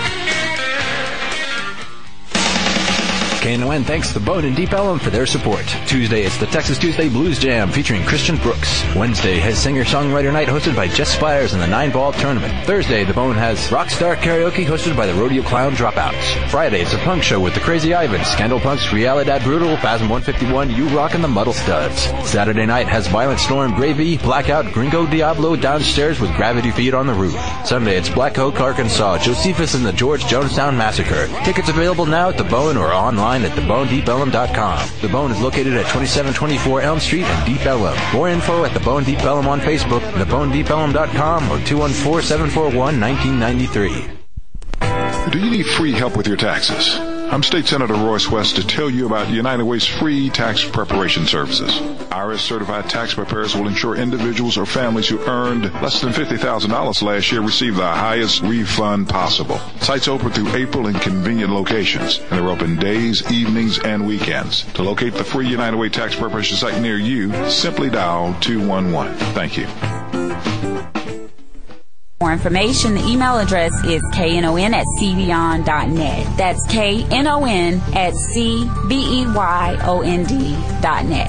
K N O N thanks the Bone in Deep Ellum for their support. Tuesday, it's the Texas Tuesday Blues Jam featuring Christian Brooks. Wednesday has singer-songwriter night hosted by Jess Spires in the nine-ball tournament. Thursday, the Bone has Rockstar Karaoke hosted by the Rodeo Clown Dropouts. Friday, it's a punk show with the Crazy Ivans, Scandal Punks, Realidad Brutal, Phasm one fifty-one, You Rock, and the Muddle Studs. Saturday night has Violent Storm, Gravy, Blackout, Gringo Diablo downstairs with Gravity Feed on the roof. Sunday, it's Black Oak, Arkansas, Josephus and the George Jonestown Massacre. Tickets available now at the Bone or online at the bone deep ellum dot com. The Bone is located at twenty-seven twenty-four Elm Street in Deep Ellum. More info at The Bone Deep Ellum on Facebook, the bone deep ellum dot com, or two one four, seven four one, one nine nine three. Do you need free help with your taxes? I'm State Senator Royce West to tell you about United Way's free tax preparation services. I R S-certified tax preparers will ensure individuals or families who earned less than fifty thousand dollars last year receive the highest refund possible. Sites open through April in convenient locations, and they're open days, evenings, and weekends. To locate the free United Way tax preparation site near you, simply dial two one one. Thank you. For more information, the email address is knon at cbeyond dot net. That's K-N-O-N at C-B-E-Y-O-N-D dot net.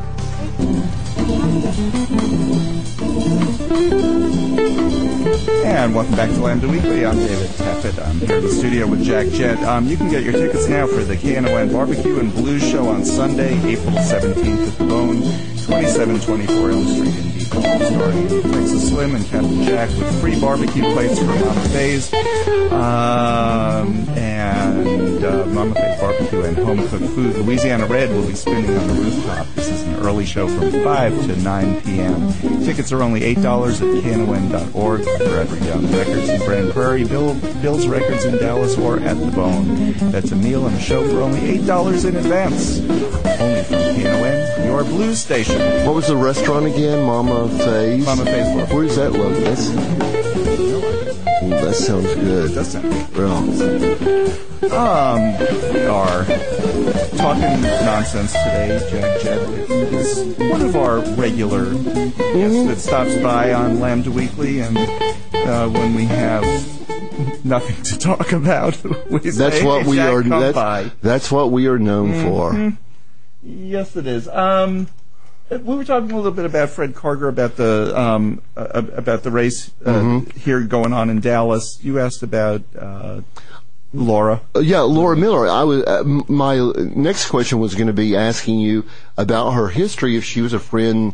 And welcome back to Lambda Weekly. I'm David Taffet. I'm here in the studio with Jack Jett. Um, you can get your tickets now for the K N O N Barbecue and Blues Show on Sunday, April seventeenth at the Bone, twenty-seven twenty-four Elm Street in Deep Ellum, starring Texas Slim and Captain Jack with free barbecue plates for Mama Faye's, um, and uh, Mama Faye's Barbecue and Home-Cooked Food. Louisiana Red will be spinning on the rooftop. This is an early show from five to nine p.m. Tickets are only eight dollars at K N O N dot org, Forever Young Records in Grand Prairie, Bill, Bill's Records in Dallas, or at the Bone. That's a meal and a show for only eight dollars in advance. Only from K N O N, your blues station. What was the restaurant again? Mama Faye's? Mama Faye's Barbecue. Where's that located? Ooh, that sounds good. It does sound good. Well. Um, we are talking nonsense today. Jack Jett is one of our regular guests that stops by on Lambda Weekly, and uh, when we have nothing to talk about, we that's say, what hey, we Jack, are. come That's, by. that's what we are known Mm-hmm. for. Yes, it is. Um, we were talking a little bit about Fred Karger, about the um, uh, about the race uh, Mm-hmm. here going on in Dallas. You asked about uh, Laura. Uh, yeah, Laura Miller. I was. Uh, m- my next question was going to be asking you about her history. If she was a friend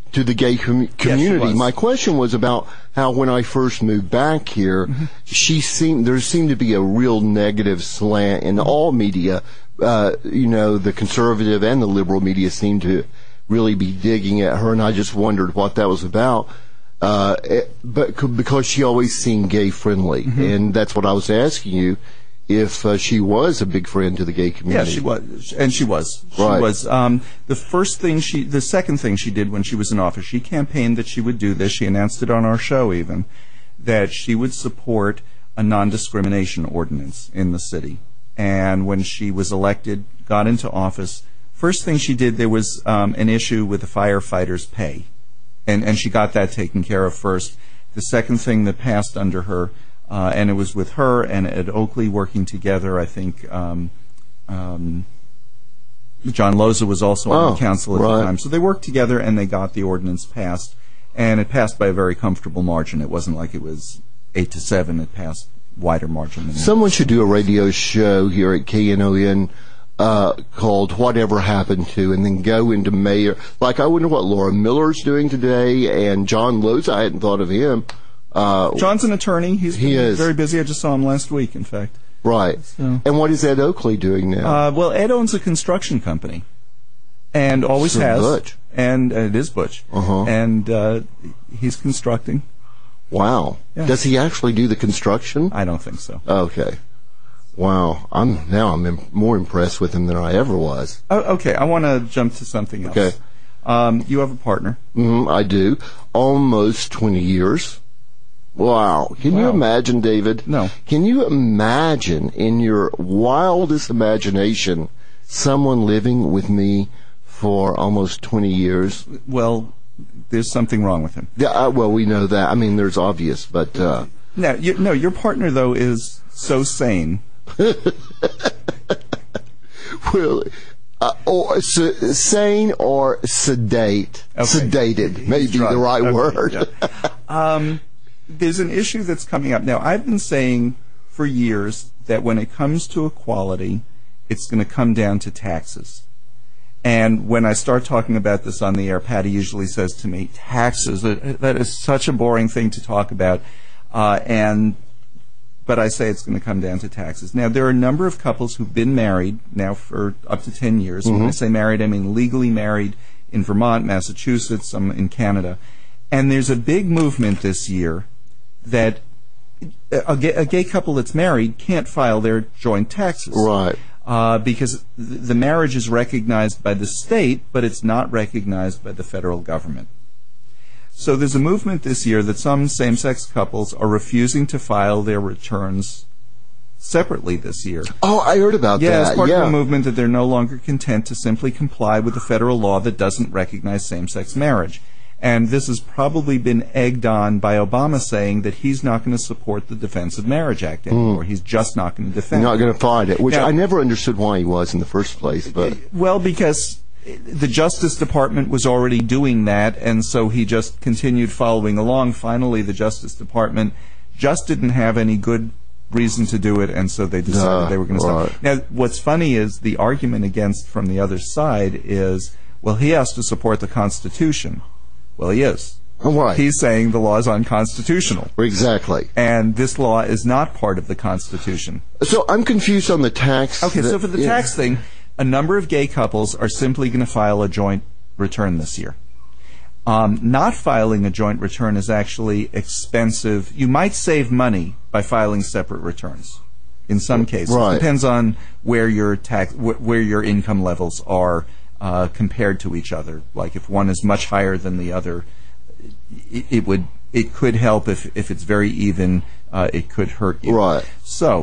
to the gay com- community. was. My question was about how when I first moved back here, Mm-hmm. she seemed there seemed to be a real negative slant in all media. Uh, you know, the conservative and the liberal media seemed to really be digging at her, and I just wondered what that was about. Uh, it, but c- because she always seemed gay friendly, Mm-hmm. and that's what I was asking you, if uh, she was a big friend to the gay Yeah, community. she was, and she was. She Right. was. Um, the first thing she, the second thing she did when she was in office, she campaigned that she would do this. She announced it on our show, even that she would support a non-discrimination ordinance in the city. And when she was elected, got into office, first thing she did, there was um, an issue with the firefighters' pay, and and she got that taken care of first. The second thing that passed under her. Uh, and it was with her and Ed Oakley working together. I think um, um, John Loza was also on Oh, the council at right. the time. So they worked together and they got the ordinance passed. And it passed by a very comfortable margin. It wasn't like it was eight to seven. It passed wider margin than that. Someone should do a radio show here at K N O N uh, called Whatever Happened To, and then go into mayor. Like, I wonder what Laura Miller's doing today, and John Loza, I hadn't thought of him. Uh, John's an attorney. He's He been is. very busy. I just saw him last week, in fact. right. So- And what is Ed Oakley doing now? Uh, well, Ed owns a construction company, and always So has. Butch. And uh, it is Butch. Uh-huh. And uh, he's constructing. Wow. yeah. Does he actually do the construction? I don't think so. Okay. Wow. I'm now I'm im- more impressed with him than I ever was. Oh, okay, I want to jump to something else. Okay. Um, you have a partner. Mm, I do. Almost twenty years. Wow. Can you Wow. imagine, David? No. Can you imagine in your wildest imagination someone living with me for almost twenty years? Well, there's something wrong with him. Yeah, uh, well, we know that. I mean, there's obvious, but uh, No, you, no, your partner though is so sane. well, uh, or se- sane or sedate, Okay. sedated, may He's be the drunk. right Okay, word. yeah. Um, there's an issue that's coming up now. I've been saying for years that when it comes to equality, it's going to come down to taxes. And when I start talking about this on the air, Patty usually says to me, taxes, that, that is such a boring thing to talk about. Uh, and but I say it's going to come down to taxes. Now, there are a number of couples who've been married now for up to ten years. Mm-hmm. When I say married, I mean legally married in Vermont, Massachusetts, some in Canada. And there's a big movement this year that a gay, a gay couple that's married can't file their joint taxes. Right. Uh, because th- the marriage is recognized by the state, but it's not recognized by the federal government. So there's a movement this year that some same-sex couples are refusing to file their returns separately this year. Oh, I heard about Yeah, that. as part yeah. of the movement that they're no longer content to simply comply with the federal law that doesn't recognize same-sex marriage. And this has probably been egged on by Obama saying that he's not going to support the Defense of Marriage Act anymore. He's just not going to defend You're not it. going to find it, which Now- I never understood why he was in the first place. But Well, because the Justice Department was already doing that, and so he just continued following along. Finally, the Justice Department just didn't have any good reason to do it, and so they decided Ah, they were going to right. stop. Now, what's funny is the argument against from the other side is, well, he has to support the Constitution. Well, he is. right, He's saying the law is unconstitutional. exactly. And this law is not part of the Constitution. So I'm confused on the tax. Okay, so that- for the yeah. tax thing, a number of gay couples are simply going to file a joint return this year. Um, not filing a joint return is actually expensive. You might save money by filing separate returns. In some cases, Right. depends on where your tax, wh- where your income levels are uh, compared to each other. Like if one is much higher than the other, it, it would it could help. If if it's very even, uh, it could hurt you. Right. So,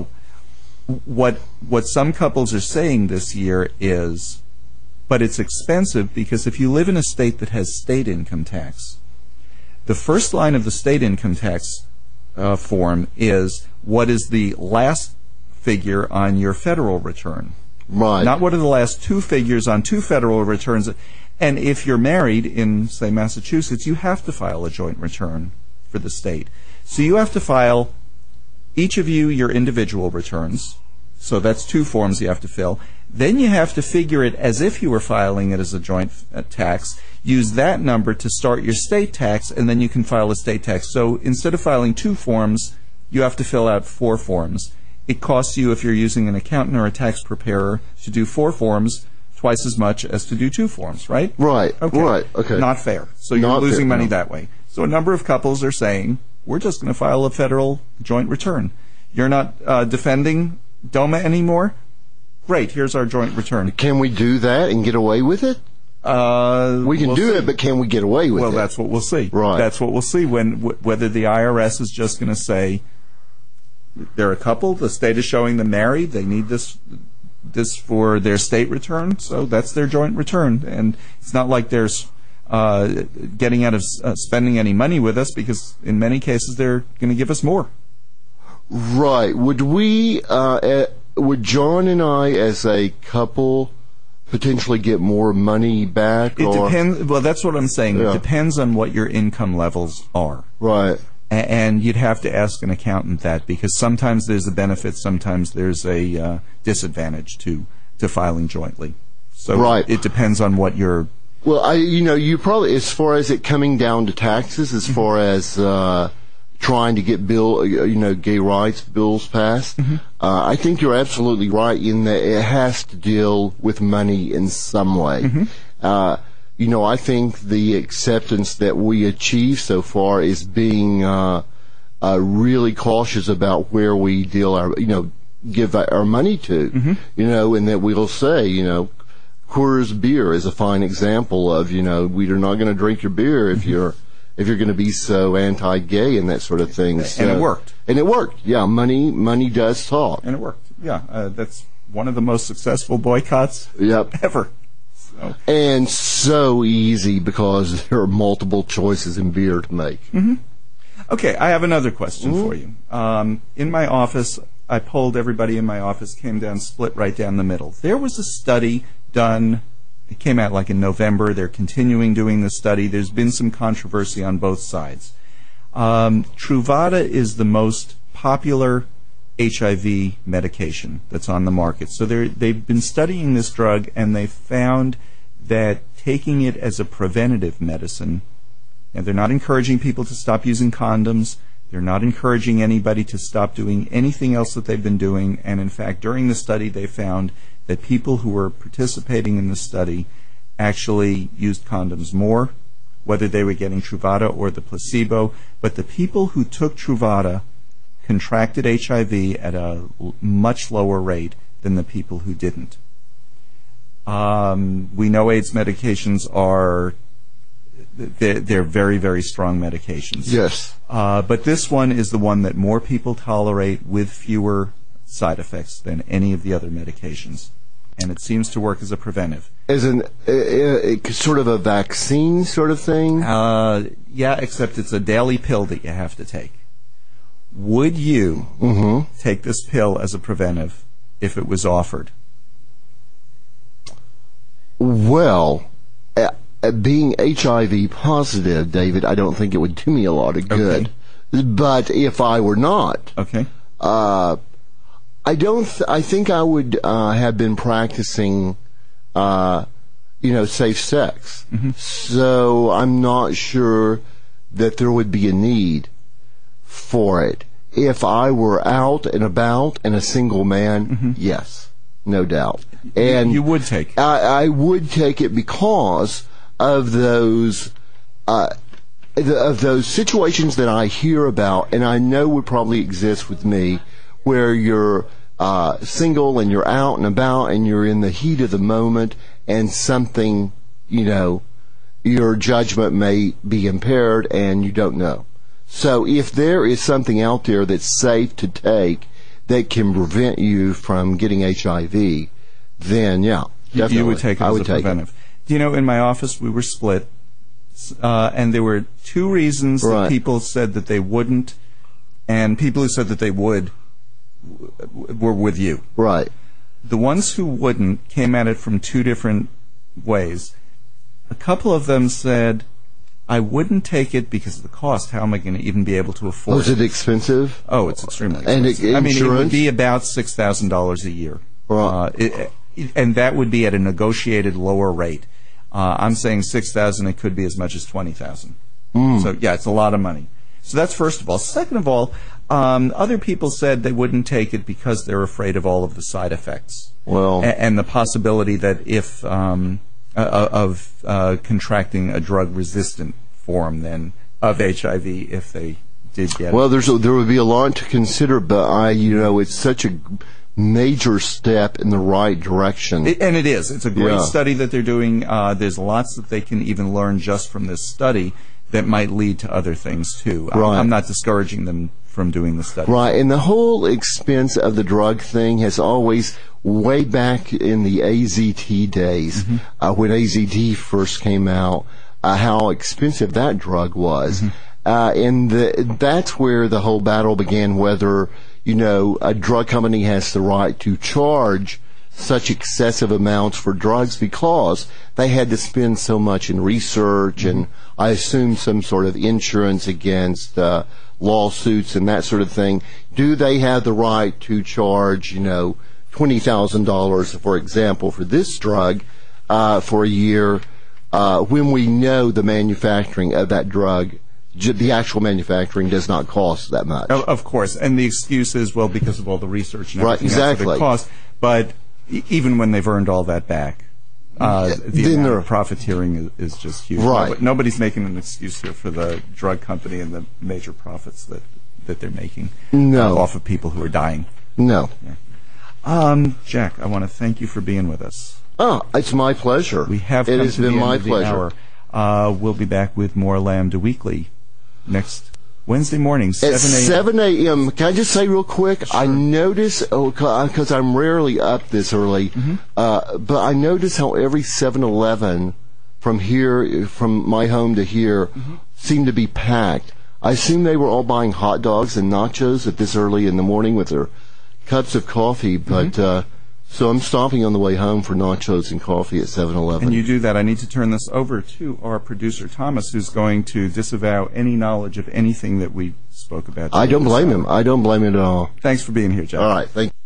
what what some couples are saying this year is, but it's expensive because if you live in a state that has state income tax, the first line of the state income tax uh, form is what is the last figure on your federal return. Right. Not what are the last two figures on two federal returns. And if you're married in, say, Massachusetts, you have to file a joint return for the state. So you have to file, each of you, your individual returns. So that's two forms you have to fill. Then you have to figure it as if you were filing it as a joint uh, tax. Use that number to start your state tax, and then you can file a state tax. So instead of filing two forms, you have to fill out four forms. It costs you, if you're using an accountant or a tax preparer, to do four forms twice as much as to do two forms, right? Right, okay. right, okay. Not fair. So you're Not losing fair, money no. that way. So a number of couples are saying, we're just going to file a federal joint return. You're not uh, defending DOMA anymore? Great, here's our joint return. Can we do that and get away with it? Uh, we can we'll do see. it, but can we get away with well, it? Well, that's what we'll see. Right. That's what we'll see when w- whether the I R S is just going to say they're a couple, the state is showing them married, they need this this for their state return, so that's their joint return. And it's not like there's uh, getting out of uh, spending any money with us, because in many cases they're going to give us more. Right. Would we, uh, uh, would John and I as a couple potentially get more money back? It or? depends. Well, that's what I'm saying. Yeah. It depends on what your income levels are. Right. A- and you'd have to ask an accountant that, because sometimes there's a benefit, sometimes there's a uh, disadvantage to, to filing jointly. So right. It depends on what your... Well, I, you know, you probably, as far as it coming down to taxes, as mm-hmm. far as uh, trying to get bill, you know, gay rights bills passed, mm-hmm. uh, I think you're absolutely right in that it has to deal with money in some way. Mm-hmm. Uh, you know, I think the acceptance that we achieve so far is being uh, uh, really cautious about where we deal our, you know, give our money to, mm-hmm. you know, and that we'll say, you know, Coors beer is a fine example of, you know, we are not going to drink your beer if you're if you're going to be so anti-gay and that sort of thing. So, and it worked. And it worked. Yeah, money money does talk. And it worked. Yeah, uh, that's one of the most successful boycotts yep. ever. So. And so easy because there are multiple choices in beer to make. Mm-hmm. Okay, I have another question mm-hmm. for you. Um, in my office, I polled everybody in my office, came down, split right down the middle. There was a study done, it came out like in November. They're continuing doing the study. There's been some controversy on both sides. Um, Truvada is the most popular H I V medication that's on the market. So they've been studying this drug, and they found that taking it as a preventative medicine, and they're not encouraging people to stop using condoms, they're not encouraging anybody to stop doing anything else that they've been doing, and in fact, during the study, they found that people who were participating in the study actually used condoms more, whether they were getting Truvada or the placebo. But the people who took Truvada contracted H I V at a l- much lower rate than the people who didn't. Um, we know AIDS medications are they're, they're very, very strong medications. Yes. Uh, but this one is the one that more people tolerate with fewer side effects than any of the other medications. And it seems to work as a preventive. As an uh, uh, sort of a vaccine sort of thing? Uh, yeah, except it's a daily pill that you have to take. Would you mm-hmm. take this pill as a preventive if it was offered? Well, uh, being H I V positive, David, I don't think it would do me a lot of good. Okay. But if I were not... Okay. Uh, I don't. Th- I think I would uh, have been practicing, uh, you know, safe sex. Mm-hmm. So I'm not sure that there would be a need for it. If I were out and about and a single man, mm-hmm. yes, no doubt. And you would take it. I, I would take it because of those. Uh, of those situations that I hear about, and I know would probably exist with me, where you're uh, single and you're out and about and you're in the heat of the moment and something, you know, your judgment may be impaired and you don't know. So if there is something out there that's safe to take that can prevent you from getting H I V, then yeah, definitely. You would take it I as would a take preventive. it. Do you know, in my office we were split, uh, and there were two reasons right. that people said that they wouldn't, and people who said that they would were with you. Right. The ones who wouldn't came at it from two different ways. A couple of them said, I wouldn't take it because of the cost. How am I going to even be able to afford it? Was it expensive? Oh, it's extremely expensive. And it, I mean, it would insurance? be about six thousand dollars a year. Right. Uh, it, and that would be at a negotiated lower rate. Uh, I'm saying six thousand dollars. It could be as much as twenty thousand dollars. Mm. So, yeah, it's a lot of money. So that's first of all. Second of all, um, other people said they wouldn't take it because they're afraid of all of the side effects. Well, a- and the possibility that if um, uh, of uh, contracting a drug-resistant form then of H I V if they did get well, it. there's a, there would be a lot to consider, but I, you know, it's such a major step in the right direction. It, and it is. It's a great Yeah. study that they're doing. Uh, there's lots that they can even learn just from this study that might lead to other things too. I'm, Right. I'm not discouraging them from doing the study. Right, and the whole expense of the drug thing has always, way back in the A Z T days, mm-hmm. uh, when A Z T first came out, uh, how expensive that drug was. Mm-hmm. Uh, and the, that's where the whole battle began, whether, you know, a drug company has the right to charge such excessive amounts for drugs because they had to spend so much in research mm-hmm. and I assume some sort of insurance against uh, lawsuits and that sort of thing. Do they have the right to charge, you know, twenty thousand dollars, for example, for this drug uh, for a year uh, when we know the manufacturing of that drug, the actual manufacturing does not cost that much? Of, of course. And the excuse is, well, because of all the research and Right, everything else that exactly. it costs. But e- even when they've earned all that back, uh, the Then amount they're- of profiteering is, is just huge. Right. Nobody- Nobody's making an excuse here for the drug company and the major profits that, that they're making No. uh, off of people who are dying. No. Yeah. Um, Jack, I want to thank you for being with us. Oh, it's my pleasure. We have It come has to been the end my of the pleasure. hour. Uh, we'll be back with more Lambda Weekly next Wednesday morning, At seven a.m. seven a.m. Can I just say real quick? Sure. I notice, because I'm rarely up this early, mm-hmm. uh, but I notice how every seven eleven from here, from my home to here, mm-hmm. seem to be packed. I assume they were all buying hot dogs and nachos at this early in the morning with their cups of coffee, but mm-hmm. uh, so I'm stopping on the way home for nachos and coffee at seven eleven. And you do that. I need to turn this over to our producer, Thomas, who's going to disavow any knowledge of anything that we spoke about. I don't blame hour. him. I don't blame him at all. Thanks for being here, Jack. All right. Thank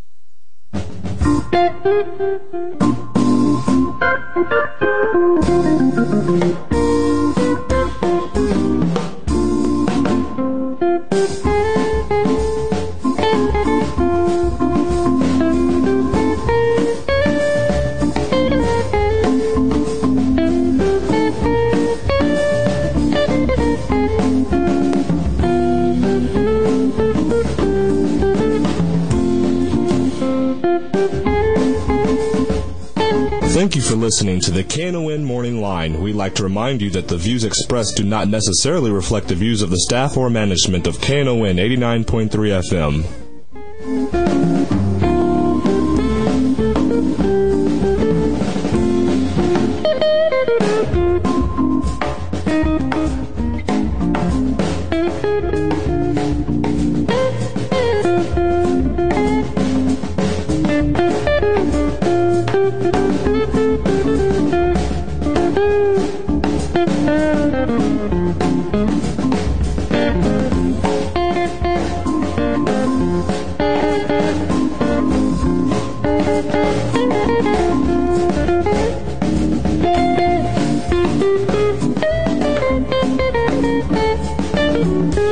Thank you for listening to the K N O N Morning Line. We'd like to remind you that the views expressed do not necessarily reflect the views of the staff or management of K N O N eighty-nine point three F M. Thank you.